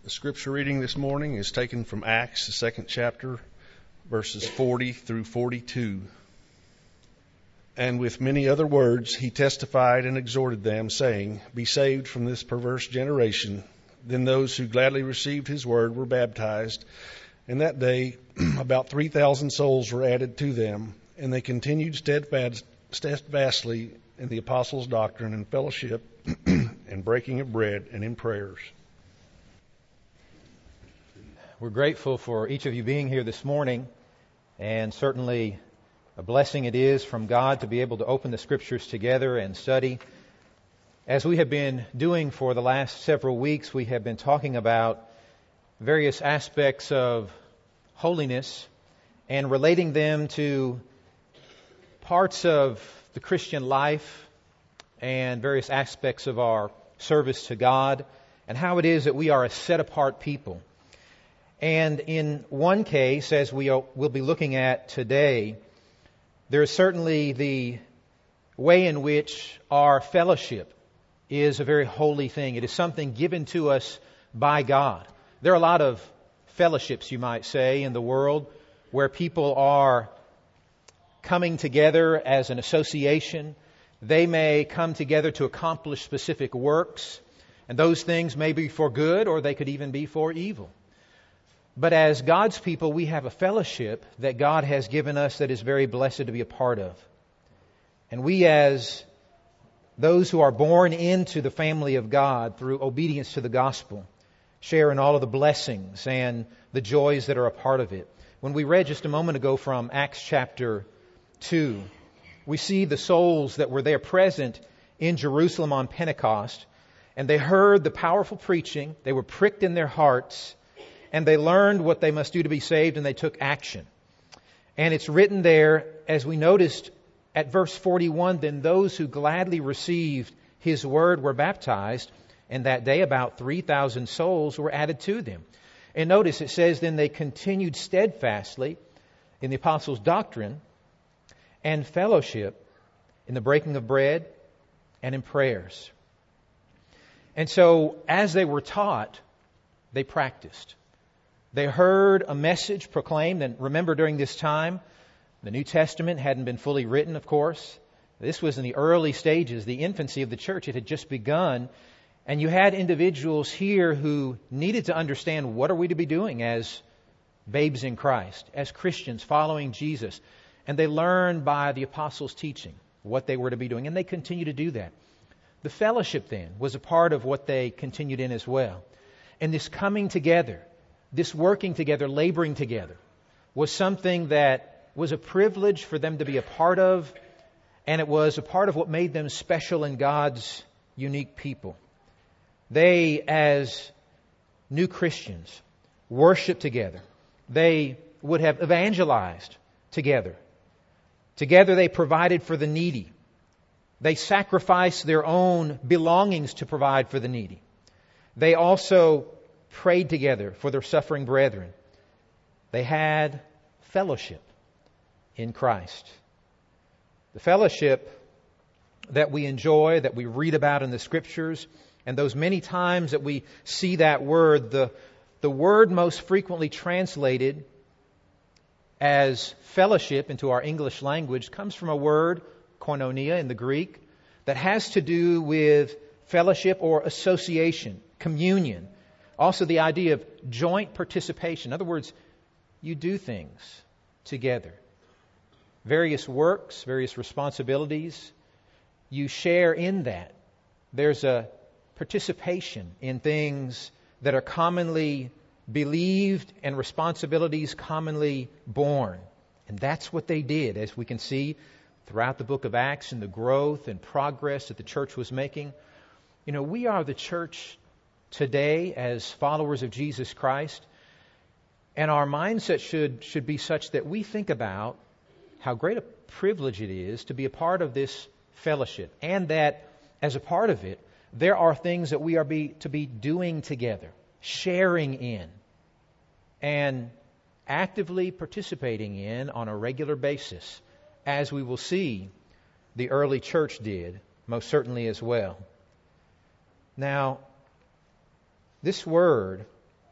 The scripture reading this morning is taken from Acts, the second chapter, verses 40 through 42. And with many other words he testified and exhorted them, saying, Be saved from this perverse generation. Then those who gladly received his word were baptized. And that day about 3,000 souls were added to them. And they continued steadfastly in the apostles' doctrine and fellowship and breaking of bread and in prayers. We're grateful for each of you being here this morning, and certainly a blessing it is from God to be able to open the Scriptures together and study. As we have been doing for the last several weeks, we have been talking about various aspects of holiness and relating them to parts of the Christian life and various aspects of our service to God, and how it is that we are a set-apart people. And in one case, as we'll be looking at today, there is certainly the way in which our fellowship is a very holy thing. It is something given to us by God. There are a lot of fellowships, you might say, in the world where people are coming together as an association. They may come together to accomplish specific works, and those things may be for good or they could even be for evil. But as God's people, we have a fellowship that God has given us that is very blessed to be a part of. And we, as those who are born into the family of God through obedience to the gospel, share in all of the blessings and the joys that are a part of it. When we read just a moment ago from Acts chapter 2, we see the souls that were there present in Jerusalem on Pentecost, and they heard the powerful preaching, they were pricked in their hearts, and they learned what they must do to be saved, and they took action. And it's written there, as we noticed at verse 41, then those who gladly received his word were baptized, and that day about 3,000 souls were added to them. And notice it says, then they continued steadfastly in the apostles' doctrine and fellowship, in the breaking of bread and in prayers. And so, as they were taught, they practiced. They heard a message proclaimed, and remember during this time, the New Testament hadn't been fully written, of course. This was in the early stages, the infancy of the church. It had just begun, and you had individuals here who needed to understand, what are we to be doing as babes in Christ, as Christians following Jesus? And they learned by the apostles' teaching what they were to be doing, and they continue to do that. The fellowship then was a part of what they continued in as well. And this coming together, this working together, laboring together, was something that was a privilege for them to be a part of, and it was a part of what made them special in God's unique people. They, as new Christians, worshiped together. They would have evangelized together. Together they provided for the needy. They sacrificed their own belongings to provide for the needy. They also prayed together for their suffering brethren. They had fellowship in Christ. The fellowship that we enjoy, that we read about in the Scriptures, and those many times that we see that word, the word most frequently translated as fellowship into our English language comes from a word, koinonia in the Greek, that has to do with fellowship or association, communion. Also the idea of joint participation. In other words, you do things together. Various works, various responsibilities, you share in that. There's a participation in things that are commonly believed and responsibilities commonly borne. And that's what they did, as we can see throughout the book of Acts and the growth and progress that the church was making. You know, we are the church today as followers of Jesus Christ, and our mindset should be such that we think about how great a privilege it is to be a part of this fellowship, and that as a part of it, there are things that we are to be doing together, sharing in, and actively participating in on a regular basis, as we will see the early church did, most certainly as well. Now, this word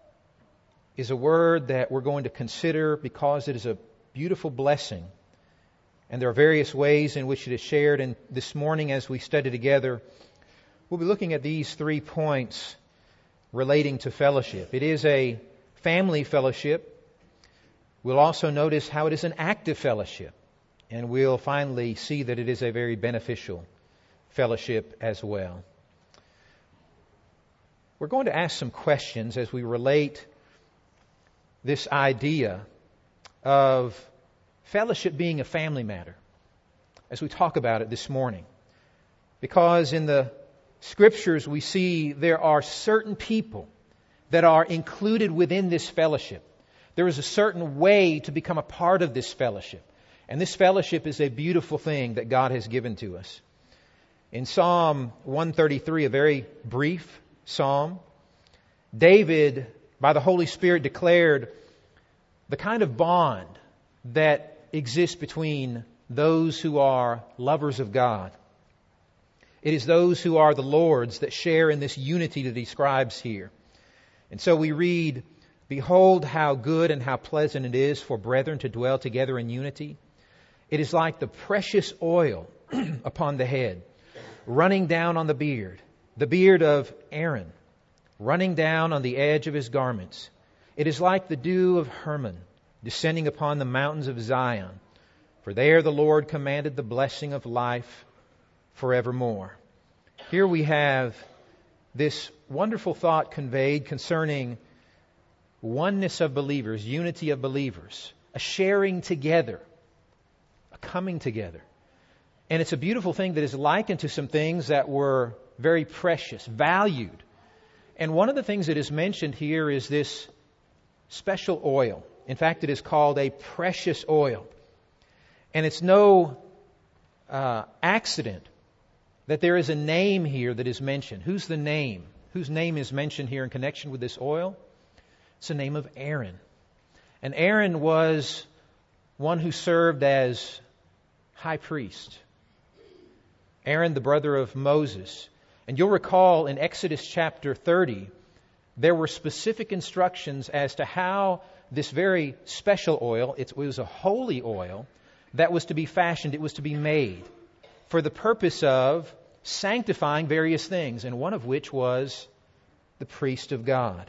is a word that we're going to consider because it is a beautiful blessing. And there are various ways in which it is shared. And this morning as we study together, we'll be looking at these 3 points relating to fellowship. It is a family fellowship. We'll also notice how it is an active fellowship. And we'll finally see that it is a very beneficial fellowship as well. We're going to ask some questions as we relate this idea of fellowship being a family matter as we talk about it this morning. Because in the Scriptures we see there are certain people that are included within this fellowship. There is a certain way to become a part of this fellowship. And this fellowship is a beautiful thing that God has given to us. In Psalm 133, a very brief psalm, David, by the Holy Spirit, declared the kind of bond that exists between those who are lovers of God. It is those who are the Lord's that share in this unity that he describes here. And so we read, "Behold how good and how pleasant it is for brethren to dwell together in unity. It is like the precious oil upon the head, running down on the beard of Aaron, running down on the edge of his garments. It is like the dew of Hermon, descending upon the mountains of Zion. For there the Lord commanded the blessing of life forevermore." Here we have this wonderful thought conveyed concerning oneness of believers, unity of believers, a sharing together, a coming together. And it's a beautiful thing that is likened to some things that were very precious, valued. And one of the things that is mentioned here is this special oil. In fact, it is called a precious oil. And it's no accident that there is a name here that is mentioned. Who's the name? Whose name is mentioned here in connection with this oil? It's the name of Aaron. And Aaron was one who served as high priest. Aaron, the brother of Moses. And you'll recall in Exodus chapter 30, there were specific instructions as to how this very special oil, it was a holy oil, that was to be fashioned, it was to be made for the purpose of sanctifying various things, and one of which was the priest of God.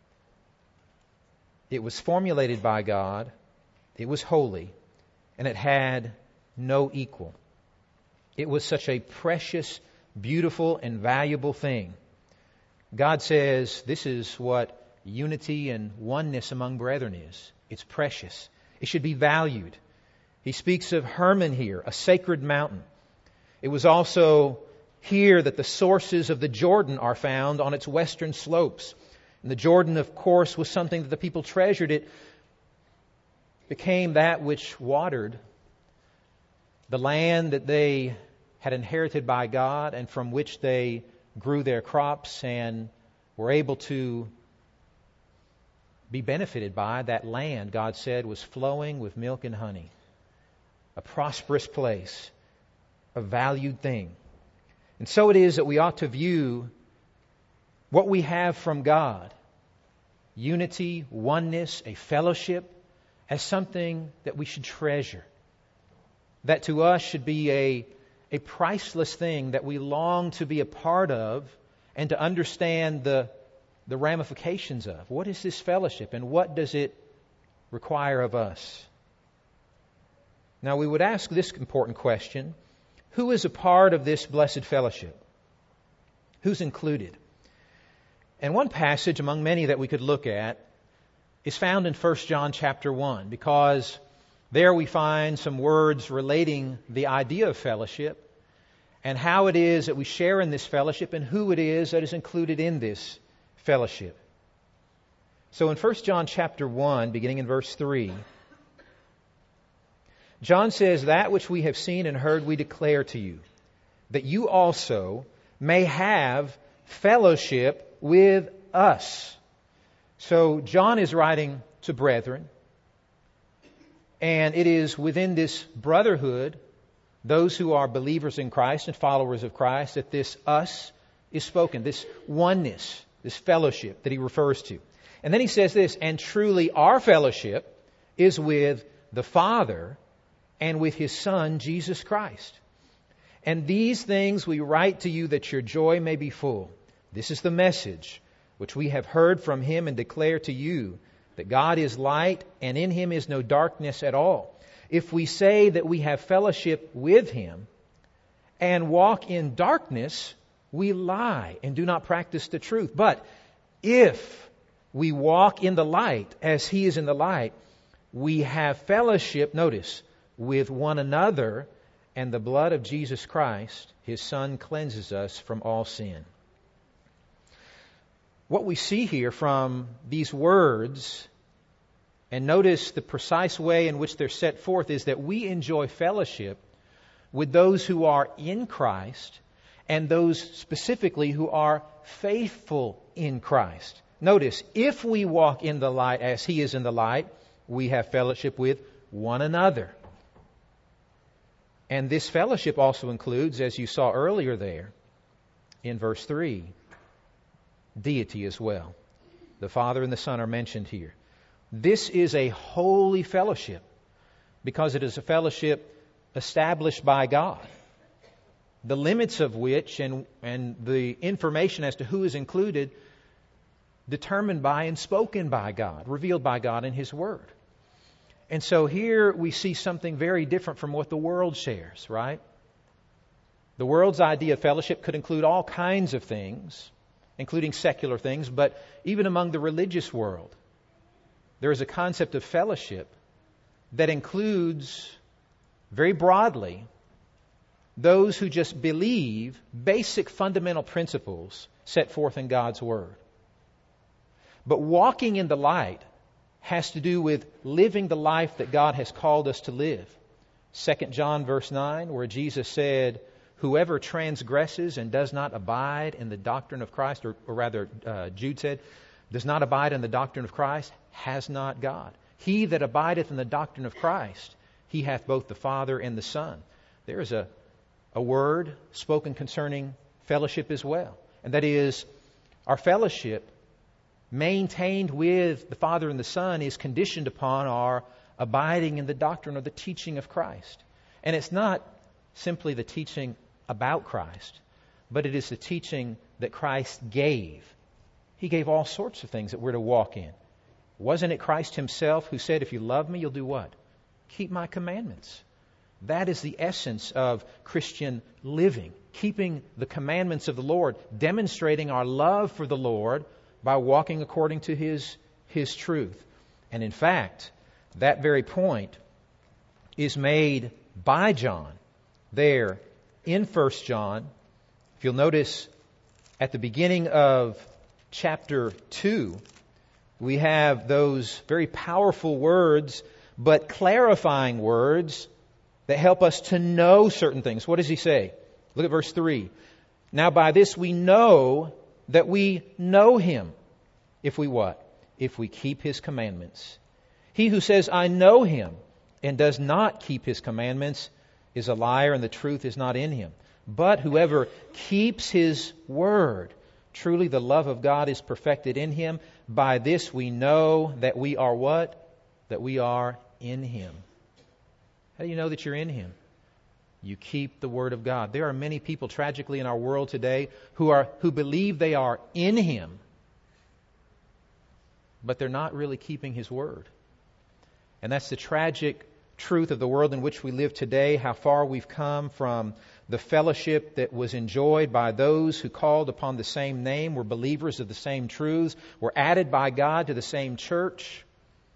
It was formulated by God, it was holy, and it had no equal. It was such a precious, beautiful, and valuable thing. God says this is what unity and oneness among brethren is. It's precious. It should be valued. He speaks of Hermon here, a sacred mountain. It was also here that the sources of the Jordan are found on its western slopes. And the Jordan, of course, was something that the people treasured. It became that which watered the land that they had inherited by God and from which they grew their crops and were able to be benefited by. That land, God said, was flowing with milk and honey. A prosperous place, a valued thing. And so it is that we ought to view what we have from God, unity, oneness, a fellowship, as something that we should treasure. That to us should be a priceless thing that we long to be a part of and to understand the ramifications of. What is this fellowship and what does it require of us? Now we would ask this important question: who is a part of this blessed fellowship? Who's included? And one passage among many that we could look at is found in 1 John chapter 1, because there we find some words relating the idea of fellowship and how it is that we share in this fellowship and who it is that is included in this fellowship. So in 1 John chapter 1, beginning in verse 3, John says, "That which we have seen and heard we declare to you, that you also may have fellowship with us." So John is writing to brethren, and it is within this brotherhood, those who are believers in Christ and followers of Christ, that this us is spoken, this oneness, this fellowship that he refers to. And then he says this, and truly our fellowship is with the Father and with His Son, Jesus Christ. And these things we write to you that your joy may be full. This is the message which we have heard from Him and declare to you, that God is light and in Him is no darkness at all. If we say that we have fellowship with Him and walk in darkness, we lie and do not practice the truth. But if we walk in the light as He is in the light, we have fellowship, notice, with one another, and the blood of Jesus Christ, His Son, cleanses us from all sin. What we see here from these words, and notice the precise way in which they're set forth, is that we enjoy fellowship with those who are in Christ and those specifically who are faithful in Christ. Notice, if we walk in the light as He is in the light, we have fellowship with one another. And this fellowship also includes, as you saw earlier there, in verse 3, deity as well. The Father and the Son are mentioned here. This is a holy fellowship because it is a fellowship established by God, the limits of which and the information as to who is included determined by and spoken by God, revealed by God in His Word. And so here we see something very different from what the world shares, right? The world's idea of fellowship could include all kinds of things, including secular things, but even among the religious world, there is a concept of fellowship that includes, very broadly, those who just believe basic fundamental principles set forth in God's Word. But walking in the light has to do with living the life that God has called us to live. 2 John verse 9, where Jesus said, whoever transgresses and does not abide in the doctrine of Christ, or rather Jude said, does not abide in the doctrine of Christ, has not God. He that abideth in the doctrine of Christ, he hath both the Father and the Son. There is a word spoken concerning fellowship as well. And that is, our fellowship maintained with the Father and the Son is conditioned upon our abiding in the doctrine or the teaching of Christ. And it's not simply the teaching about Christ, but it is the teaching that Christ gave. He gave all sorts of things that we're to walk in. Wasn't it Christ Himself who said, if you love me, you'll do what? Keep my commandments. That is the essence of Christian living, keeping the commandments of the Lord, demonstrating our love for the Lord by walking according to His truth. And in fact, that very point is made by John there in 1 John. If you'll notice at the beginning of chapter 2, we have those very powerful words, but clarifying words that help us to know certain things. What does he say? Look at verse 3. Now by this we know that we know Him. If we what? If we keep His commandments. He who says, I know Him, and does not keep His commandments is a liar, and the truth is not in him. But whoever keeps His word, truly the love of God is perfected in him. By this we know that we are what? That we are in Him. How do you know that you're in Him? You keep the Word of God. There are many people tragically in our world today who believe they are in Him, but they're not really keeping His Word. And that's the tragic truth of the world in which we live today, how far we've come from the fellowship that was enjoyed by those who called upon the same name, were believers of the same truths, were added by God to the same church.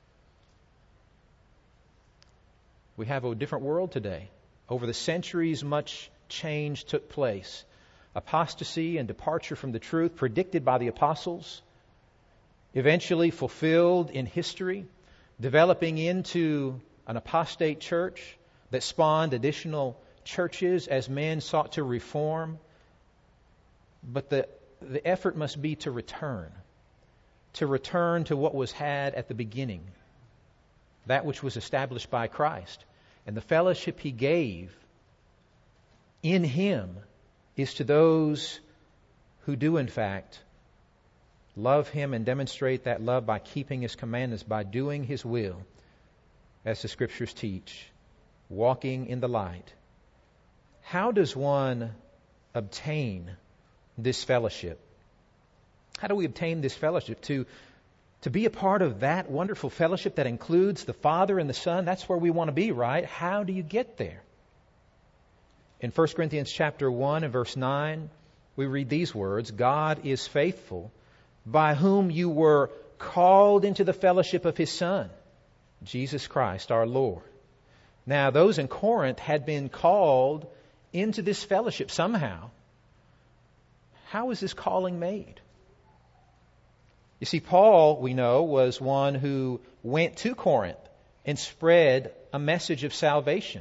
We have a different world today. Over the centuries, much change took place. Apostasy and departure from the truth predicted by the apostles, eventually fulfilled in history, developing into an apostate church that spawned additional churches as men sought to reform. But the effort must be to return to what was had at the beginning, that which was established by Christ. And the fellowship He gave in Him is to those who do in fact love Him and demonstrate that love by keeping His commandments, by doing His will, as the Scriptures teach, walking in the light. How does one obtain this fellowship? How do we obtain this fellowship? To be a part of that wonderful fellowship that includes the Father and the Son, that's where we want to be, right? How do you get there? In 1 Corinthians chapter 1 and verse 9, we read these words, God is faithful, by whom you were called into the fellowship of His Son, Jesus Christ our Lord. Now, those in Corinth had been called into this fellowship somehow. How is this calling made? You see, Paul, we know, was one who went to Corinth and spread a message of salvation.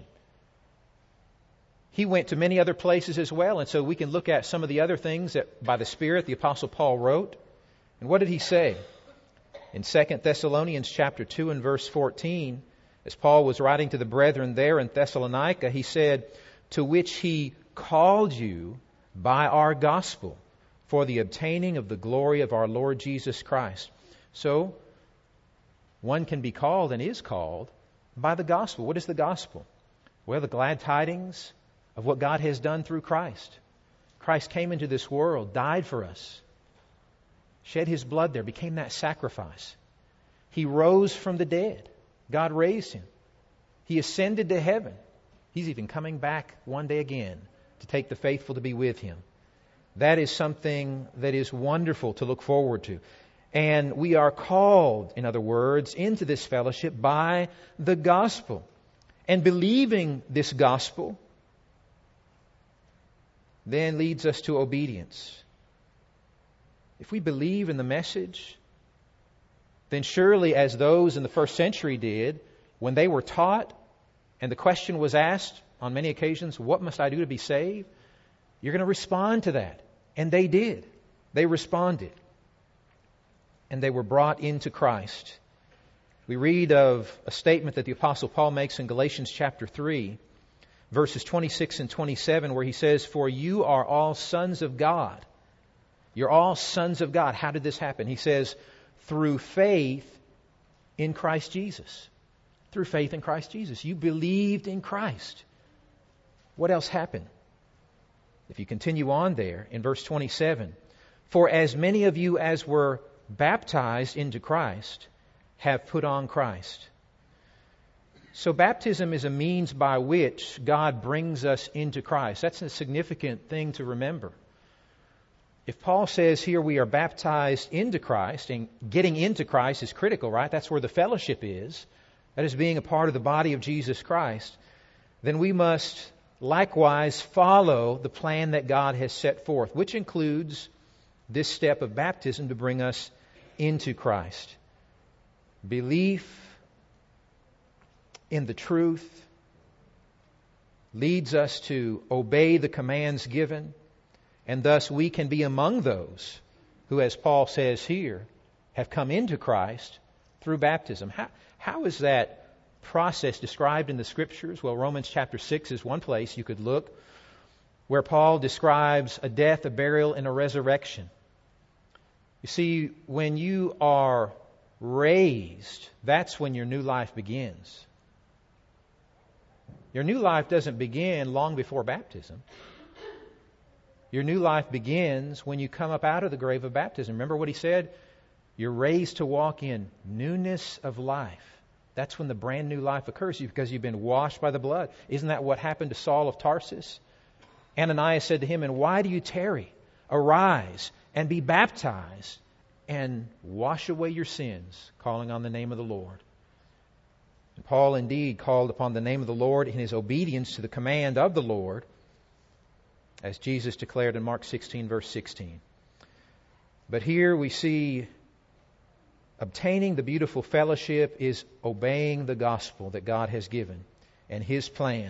He went to many other places as well, and so we can look at some of the other things that by the Spirit the Apostle Paul wrote. And what did he say? In 2 Thessalonians chapter 2 and verse 14, as Paul was writing to the brethren there in Thessalonica, he said, to which he called you by our gospel for the obtaining of the glory of our Lord Jesus Christ. So, one can be called and is called by the gospel. What is the gospel? Well, the glad tidings of what God has done through Christ. Christ came into this world, died for us, shed His blood there, became that sacrifice. He rose from the dead. God raised Him. He ascended to heaven. He's even coming back one day again to take the faithful to be with Him. That is something that is wonderful to look forward to. And we are called, in other words, into this fellowship by the gospel. And believing this gospel then leads us to obedience. If we believe in the message, then surely as those in the first century did, when they were taught and the question was asked on many occasions, what must I do to be saved? You're going to respond to that. And they did. They responded. And they were brought into Christ. We read of a statement that the Apostle Paul makes in Galatians chapter 3, verses 26 and 27, where he says, for you are all sons of God. You're all sons of God. How did this happen? He says, through faith in Christ Jesus. Through faith in Christ Jesus. You believed in Christ. What else happened? If you continue on there in verse 27, for as many of you as were baptized into Christ have put on Christ. So baptism is a means by which God brings us into Christ. That's a significant thing to remember. If Paul says here we are baptized into Christ, and getting into Christ is critical, right? That's where the fellowship is. That is being a part of the body of Jesus Christ. Then we must likewise follow the plan that God has set forth, which includes this step of baptism to bring us into Christ. Belief in the truth leads us to obey the commands given, and thus we can be among those who, as Paul says here, have come into Christ through baptism. How is that process described in the Scriptures? Well, Romans chapter 6 is one place you could look where Paul describes a death, a burial, and a resurrection. You see, when you are raised, that's when your new life begins. Your new life doesn't begin long before baptism. Your new life begins when you come up out of the grave of baptism. Remember what he said? You're raised to walk in newness of life. That's when the brand new life occurs because you've been washed by the blood. Isn't that what happened to Saul of Tarsus? Ananias said to him, and why do you tarry? Arise and be baptized and wash away your sins, calling on the name of the Lord. And Paul indeed called upon the name of the Lord in his obedience to the command of the Lord, as Jesus declared in Mark 16, verse 16. But here we see obtaining the beautiful fellowship is obeying the gospel that God has given and His plan.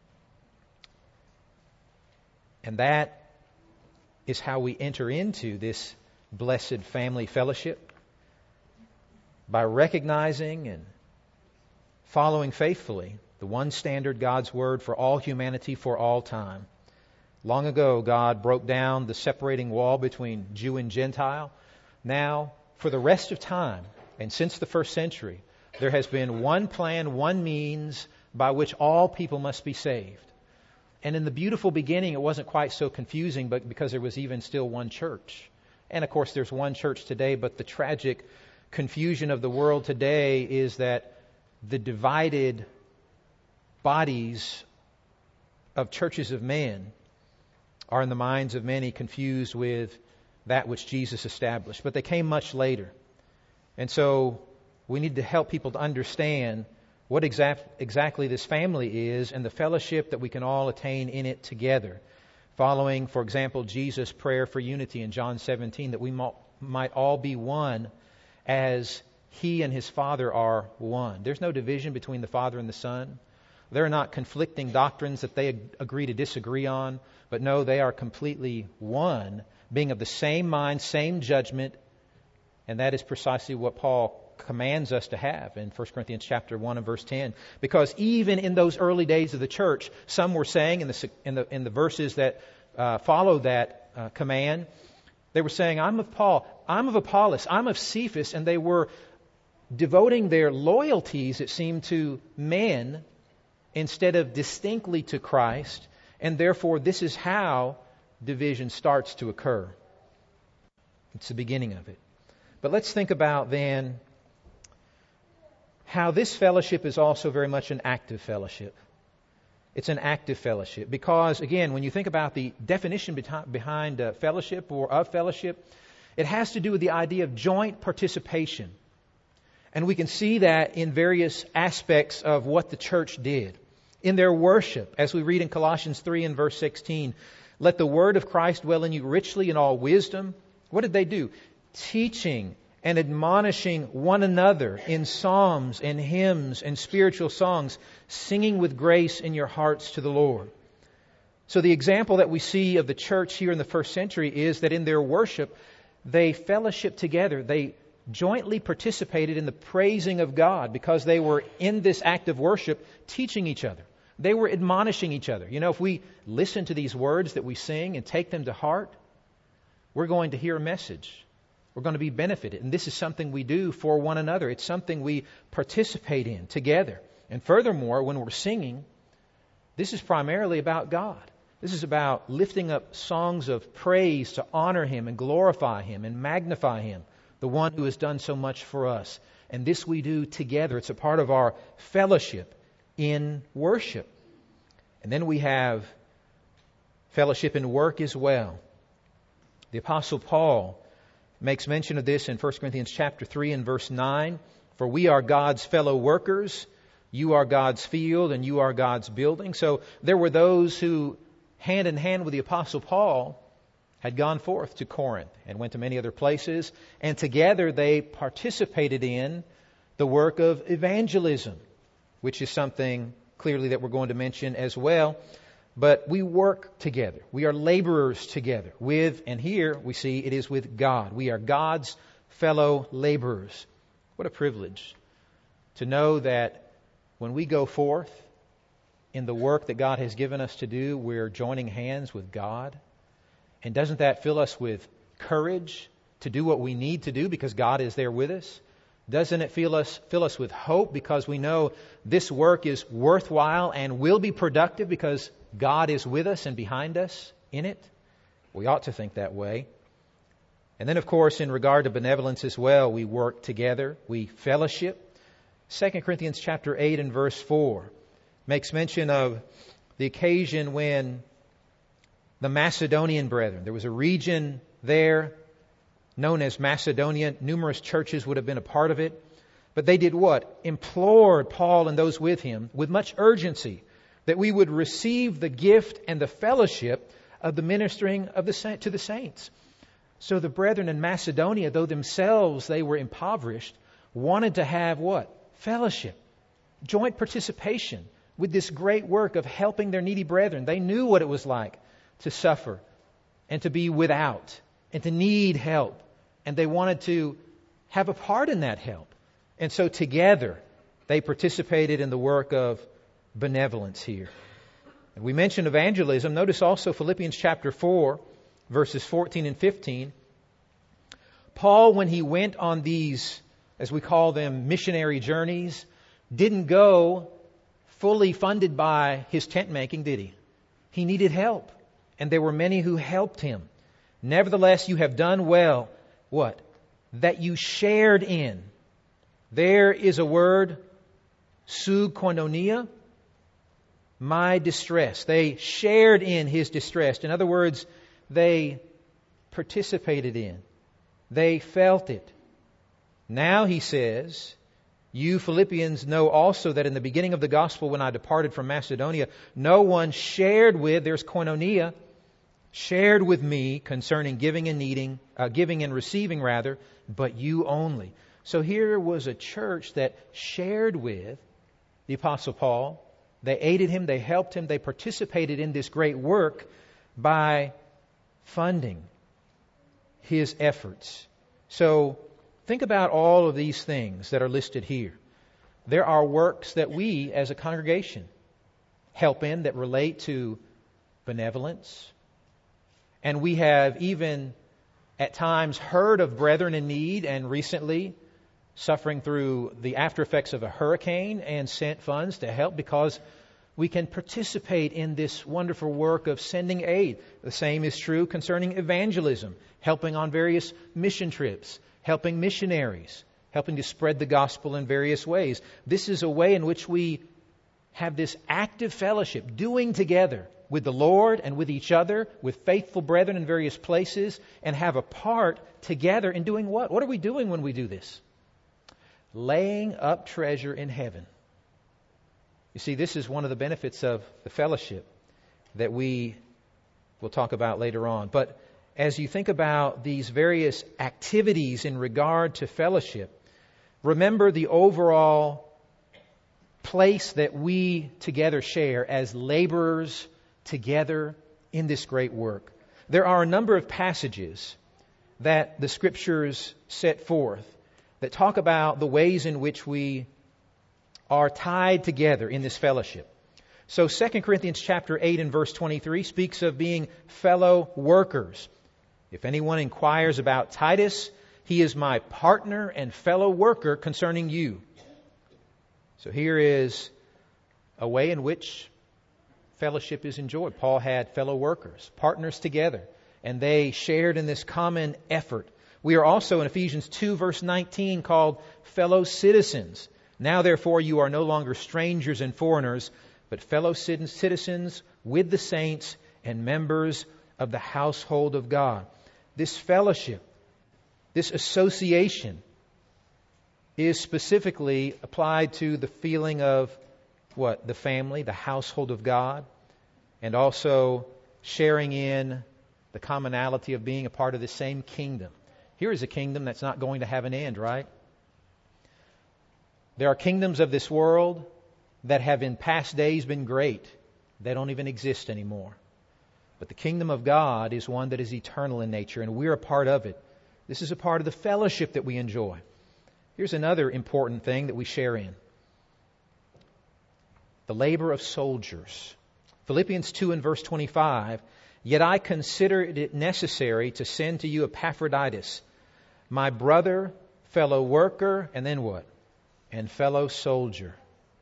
And that is how we enter into this blessed family fellowship, by recognizing and following faithfully the one standard, God's Word, for all humanity, for all time. Long ago, God broke down the separating wall between Jew and Gentile Now, for the rest of time, and since the first century, there has been one plan, one means by which all people must be saved. And in the beautiful beginning, it wasn't quite so confusing, but because there was even still one church. And of course, there's one church today, but the tragic confusion of the world today is that the divided bodies of churches of men are in the minds of many confused with that which Jesus established. But they came much later. And so we need to help people to understand what exactly this family is and the fellowship that we can all attain in it together. Following, for example, Jesus' prayer for unity in John 17, that we might all be one as He and His Father are one. There's no division between the Father and the Son. There are not conflicting doctrines that they agree to disagree on, but no, they are completely one, being of the same mind, same judgment, and that is precisely what Paul commands us to have in 1 Corinthians chapter 1 and verse 10. Because even in those early days of the church, some were saying in the verses that follow that command, they were saying, I'm of Paul, I'm of Apollos, I'm of Cephas, and they were devoting their loyalties, it seemed, to men instead of distinctly to Christ, and therefore this is how division starts to occur. It's the beginning of it. But let's think about then how this fellowship is also very much an active fellowship. It's an active fellowship because, again, when you think about the definition behind fellowship or of fellowship, it has to do with the idea of joint participation. And we can see that in various aspects of what the church did. In their worship, as we read in Colossians 3 and verse 16, let the word of Christ dwell in you richly in all wisdom. What did they do? Teaching and admonishing one another in psalms and hymns and spiritual songs, singing with grace in your hearts to the Lord. So the example that we see of the church here in the first century is that in their worship, they fellowshiped together. They jointly participated in the praising of God because they were in this act of worship teaching each other. They were admonishing each other. You know, if we listen to these words that we sing and take them to heart, we're going to hear a message. We're going to be benefited. And this is something we do for one another. It's something we participate in together. And furthermore, when we're singing, this is primarily about God. This is about lifting up songs of praise to honor Him and glorify Him and magnify Him, the one who has done so much for us. And this we do together. It's a part of our fellowship in worship. And then we have fellowship in work as well. The Apostle Paul makes mention of this in 1 Corinthians chapter 3 and verse 9. For we are God's fellow workers, you are God's field, and you are God's building. So there were those who, hand in hand with the Apostle Paul, had gone forth to Corinth and went to many other places, and together they participated in the work of evangelism, which is something clearly that we're going to mention as well. But we work together. We are laborers together with, and here we see it is with God. We are God's fellow laborers. What a privilege to know that when we go forth in the work that God has given us to do, we're joining hands with God. And doesn't that fill us with courage to do what we need to do because God is there with us? Doesn't it fill us with hope because we know this work is worthwhile and will be productive because God is with us and behind us in it? We ought to think that way. And then, of course, in regard to benevolence as well, we work together, we fellowship. 2 Corinthians chapter 8 and verse 4 makes mention of the occasion when the Macedonian brethren, there was a region there known as Macedonia. Numerous churches would have been a part of it. But they did what? Implored Paul and those with him with much urgency that we would receive the gift and the fellowship of the ministering of to the saints. So the brethren in Macedonia, though themselves they were impoverished, wanted to have what? Fellowship, joint participation with this great work of helping their needy brethren. They knew what it was like to suffer and to be without and to need help. And they wanted to have a part in that help. And so together they participated in the work of benevolence here. And we mentioned evangelism. Notice also Philippians chapter 4, verses 14 and 15. Paul, when he went on these, as we call them, missionary journeys, didn't go fully funded by his tent making, did he? He needed help. And there were many who helped him. Nevertheless, you have done well. What? That you shared in. There is a word, su koinonia, my distress. They shared in his distress. In other words, they participated in. They felt it. Now he says, you Philippians know also that in the beginning of the gospel when I departed from Macedonia, no one shared with, there's koinonia, shared with me concerning giving and receiving rather, but you only. So here was a church that shared with the Apostle Paul. They aided him, they helped him, they participated in this great work by funding his efforts. So think about all of these things that are listed here. There are works that we as a congregation help in that relate to benevolence. And we have even at times heard of brethren in need and recently suffering through the after effects of a hurricane and sent funds to help because we can participate in this wonderful work of sending aid. The same is true concerning evangelism, helping on various mission trips, helping missionaries, helping to spread the gospel in various ways. This is a way in which we have this active fellowship, doing together with the Lord and with each other, with faithful brethren in various places, and have a part together in doing what? What are we doing when we do this? Laying up treasure in heaven. You see, this is one of the benefits of the fellowship that we will talk about later on. But as you think about these various activities in regard to fellowship, remember the overall place that we together share as laborers together in this great work. There are a number of passages that the Scriptures set forth that talk about the ways in which we are tied together in this fellowship. So 2 Corinthians chapter 8 and verse 23 speaks of being fellow workers. If anyone inquires about Titus, he is my partner and fellow worker concerning you. So here is a way in which fellowship is enjoyed. Paul had fellow workers, partners together, and they shared in this common effort. We are also in Ephesians 2 verse 19 called fellow citizens. Now therefore you are no longer strangers and foreigners, but fellow citizens with the saints and members of the household of God. This fellowship, this association is specifically applied to the feeling of what? The family, the household of God, and also sharing in the commonality of being a part of the same kingdom. Here is a kingdom that's not going to have an end, right? There are kingdoms of this world that have in past days been great. They don't even exist anymore. But the kingdom of God is one that is eternal in nature, and we're a part of it. This is a part of the fellowship that we enjoy. Here's another important thing that we share in. The labor of soldiers. Philippians 2 and verse 25, yet I considered it necessary to send to you Epaphroditus, my brother, fellow worker, and then what? And fellow soldier.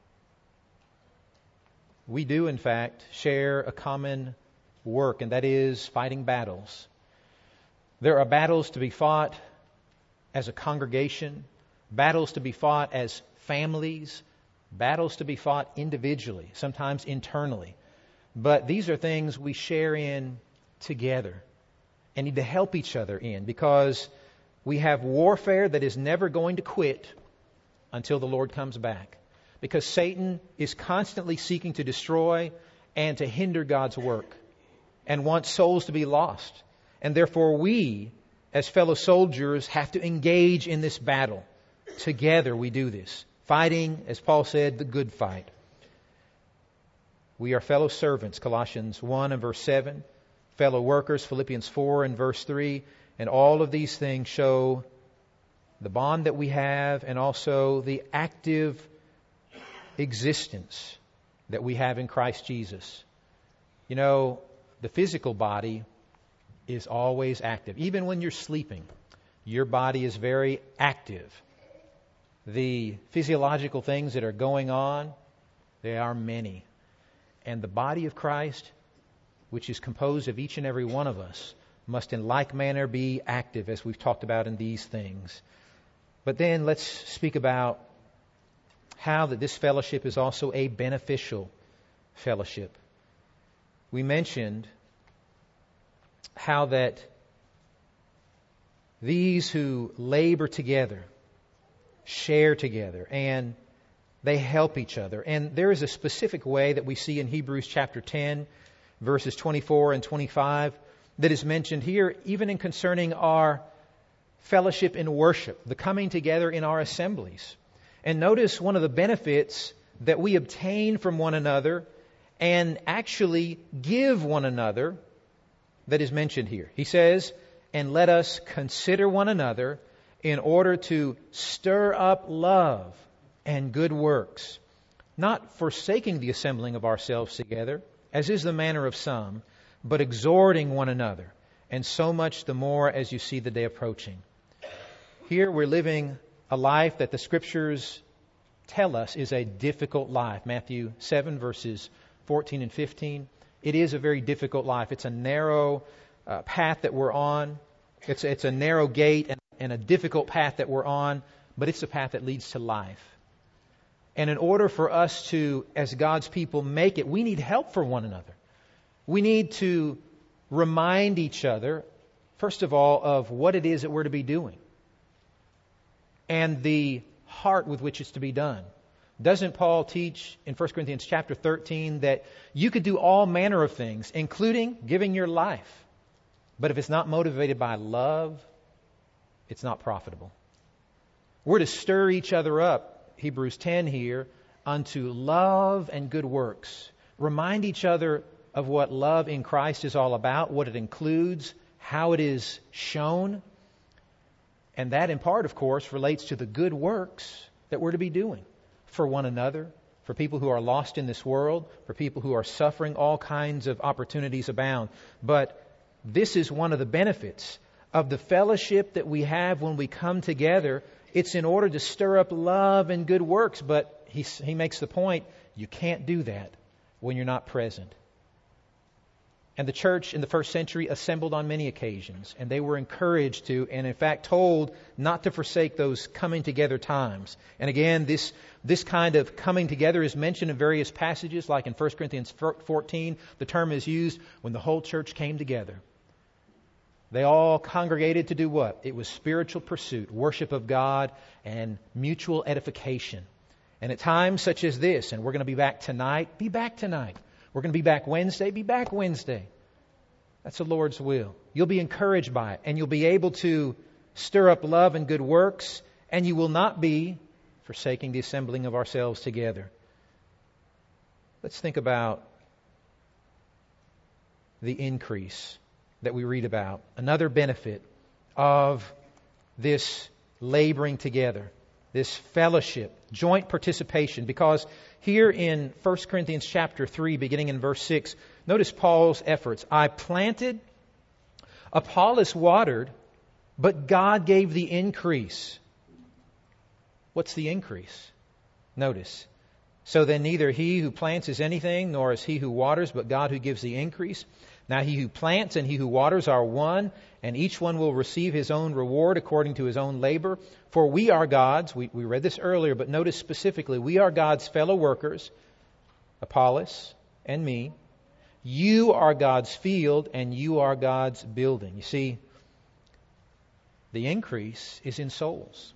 We do, in fact, share a common work, and that is fighting battles. There are battles to be fought as a congregation, battles to be fought as families, battles to be fought individually, sometimes internally. But these are things we share in together and need to help each other in, because we have warfare that is never going to quit until the Lord comes back. Because Satan is constantly seeking to destroy and to hinder God's work and wants souls to be lost. And therefore we, as fellow soldiers, have to engage in this battle. Together we do this. Fighting, as Paul said, the good fight. We are fellow servants, Colossians 1 and verse 7. Fellow workers, Philippians 4 and verse 3. And all of these things show the bond that we have and also the active existence that we have in Christ Jesus. You know, the physical body is always active. Even when you're sleeping, Your body is very active. The physiological things that are going on, they are many. And the body of Christ, which is composed of each and every one of us, must in like manner be active, as we've talked about in these things. But then let's speak about how that this fellowship is also a beneficial fellowship. We mentioned how that these who labor together, share together, and they help each other. And there is a specific way that we see in Hebrews chapter 10, verses 24 and 25, that is mentioned here, even in concerning our fellowship in worship, the coming together in our assemblies. And notice one of the benefits that we obtain from one another and actually give one another that is mentioned here. He says, and let us consider one another in order to stir up love and good works, not forsaking the assembling of ourselves together, as is the manner of some, but exhorting one another, and so much the more as you see the day approaching. Here we're living a life that the Scriptures tell us is a difficult life. Matthew 7, verses 14 and 15. It is a very difficult life. It's a narrow path that we're on. It's a narrow gate and a difficult path that we're on, but it's a path that leads to life. And in order for us to, as God's people, make it, we need help for one another. We need to remind each other, first of all, of what it is that we're to be doing and the heart with which it's to be done. Doesn't Paul teach in 1 Corinthians chapter 13 that you could do all manner of things, including giving your life, but if it's not motivated by love, it's not profitable. We're to stir each other up, Hebrews 10 here, unto love and good works. Remind each other of what love in Christ is all about, what it includes, how it is shown. And that in part, of course, relates to the good works that we're to be doing for one another, for people who are lost in this world, for people who are suffering. All kinds of opportunities abound. But this is one of the benefits of the fellowship that we have when we come together. It's in order to stir up love and good works. But he makes the point, you can't do that when you're not present. And the church in the first century assembled on many occasions, and they were encouraged to, and in fact told, not to forsake those coming together times. And again, this kind of coming together is mentioned in various passages, like in 1 Corinthians 14, the term is used when the whole church came together. They all congregated to do what? It was spiritual pursuit, worship of God, and mutual edification. And at times such as this, and we're going to be back tonight, be back tonight. We're going to be back Wednesday, be back Wednesday. That's the Lord's will. You'll be encouraged by it, and you'll be able to stir up love and good works, and you will not be forsaking the assembling of ourselves together. Let's think about the increase that we read about. Another benefit of this laboring together, this fellowship, joint participation, because here in 1 Corinthians chapter 3, beginning in verse 6, notice Paul's efforts. I planted, Apollos watered, but God gave the increase. What's the increase? Notice. So then neither he who plants is anything, nor is he who waters, but God who gives the increase. Now he who plants and he who waters are one, and each one will receive his own reward according to his own labor. For we are God's, we read this earlier, but notice specifically, we are God's fellow workers, Apollos and me. You are God's field, and you are God's building. You see, the increase is in souls.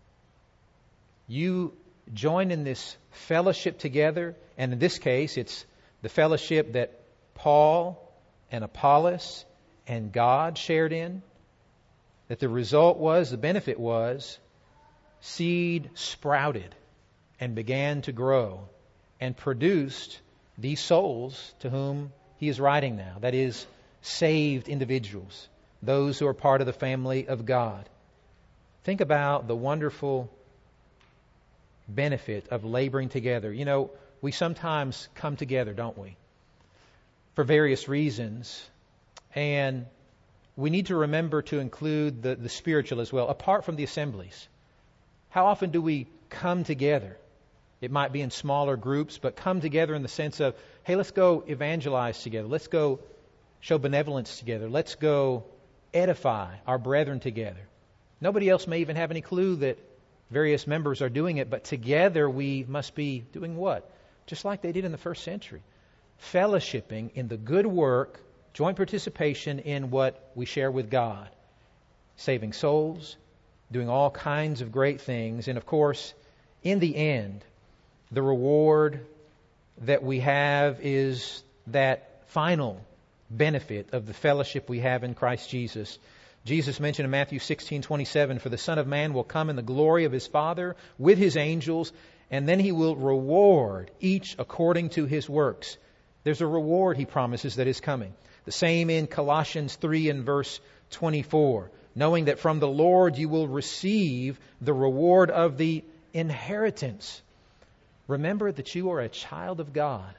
You join in this fellowship together, and in this case, it's the fellowship that Paul and Apollos and God shared in, that the result was, the benefit was, seed sprouted and began to grow and produced these souls to whom he is writing now. That is, saved individuals, those who are part of the family of God. Think about the wonderful benefit of laboring together. You know, we sometimes come together, don't we? For various reasons. And we need to remember to include the spiritual as well, apart from the assemblies. How often do we come together? It might be in smaller groups, but come together in the sense of, hey, let's go evangelize together. Let's go show benevolence together. Let's go edify our brethren together. Nobody else may even have any clue that various members are doing it, but together we must be doing what? Just like they did in the first century. Fellowshipping in the good work, joint participation in what we share with God. Saving souls, doing all kinds of great things. And of course, in the end, the reward that we have is that final benefit of the fellowship we have in Christ Jesus. Jesus mentioned in Matthew 16:27, "For the Son of Man will come in the glory of His Father with His angels, and then He will reward each according to his works." There's a reward He promises that is coming. The same in Colossians 3 and verse 24. "Knowing that from the Lord you will receive the reward of the inheritance." Remember that you are a child of God.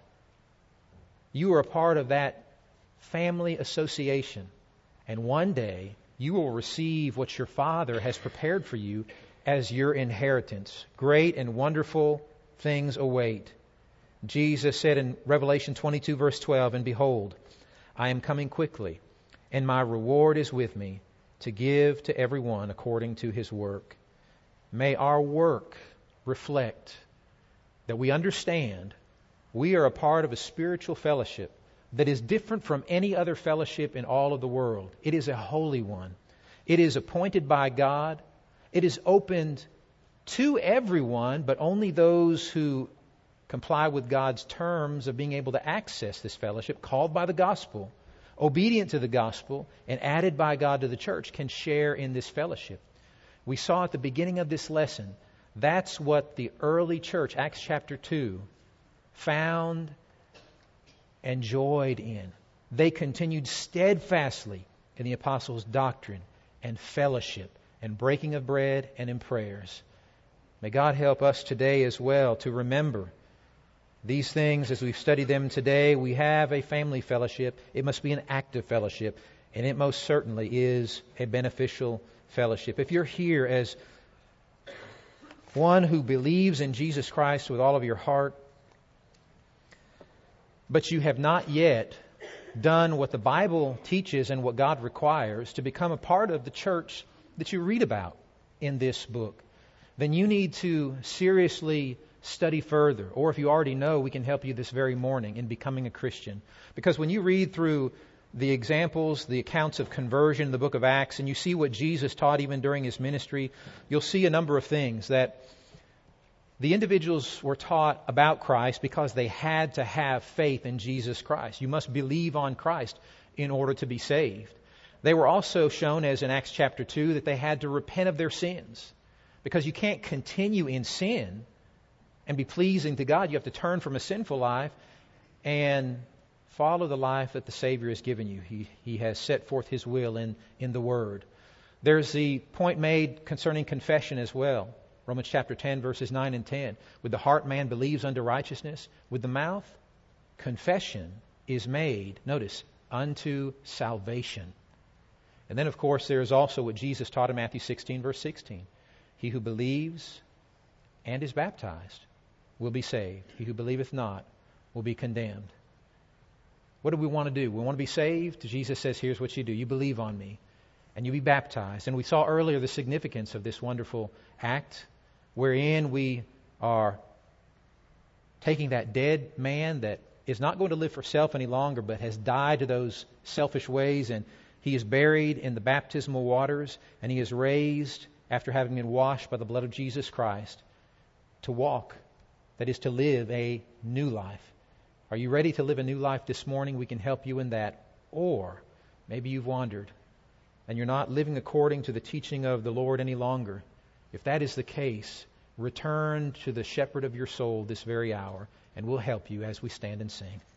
You are a part of that family association. And one day you will receive what your Father has prepared for you as your inheritance. Great and wonderful things await. Jesus said in Revelation 22 verse 12, "And behold, I am coming quickly, and my reward is with me, to give to everyone according to his work." May our work reflect that we understand we are a part of a spiritual fellowship that is different from any other fellowship in all of the world. It is a holy one. It is appointed by God. It is opened to everyone, but only those who comply with God's terms of being able to access this fellowship, called by the gospel, obedient to the gospel, and added by God to the church, can share in this fellowship. We saw at the beginning of this lesson, that's what the early church, Acts chapter 2, found and joyed in. They continued steadfastly in the apostles' doctrine and fellowship and breaking of bread and in prayers. May God help us today as well to remember these things as we've studied them today. We have a family fellowship. It must be an active fellowship, and it most certainly is a beneficial fellowship. If you're here as one who believes in Jesus Christ with all of your heart, but you have not yet done what the Bible teaches and what God requires to become a part of the church that you read about in this book, then you need to seriously study further. Or if you already know, we can help you this very morning in becoming a Christian. Because when you read through the examples, the accounts of conversion in the book of Acts, and you see what Jesus taught even during His ministry, you'll see a number of things that the individuals were taught about Christ because they had to have faith in Jesus Christ. You must believe on Christ in order to be saved. They were also shown, as in Acts chapter 2, that they had to repent of their sins. Because you can't continue in sin and be pleasing to God. You have to turn from a sinful life and follow the life that the Savior has given you. He has set forth His will in the Word. There's the point made concerning confession as well. Romans chapter 10, verses 9 and 10. With the heart man believes unto righteousness. With the mouth, confession is made, notice, unto salvation. And then, of course, there is also what Jesus taught in Matthew 16, verse 16. He who believes and is baptized will be saved. He who believeth not will be condemned. What do we want to do? We want to be saved? Jesus says, here's what you do. You believe on me, and you be baptized. And we saw earlier the significance of this wonderful act, wherein we are taking that dead man that is not going to live for self any longer, but has died to those selfish ways, and he is buried in the baptismal waters, and he is raised after having been washed by the blood of Jesus Christ to walk, that is to live a new life. Are you ready to live a new life this morning? We can help you in that. Or maybe you've wandered and you're not living according to the teaching of the Lord any longer. If that is the case, return to the shepherd of your soul this very hour, and we'll help you as we stand and sing.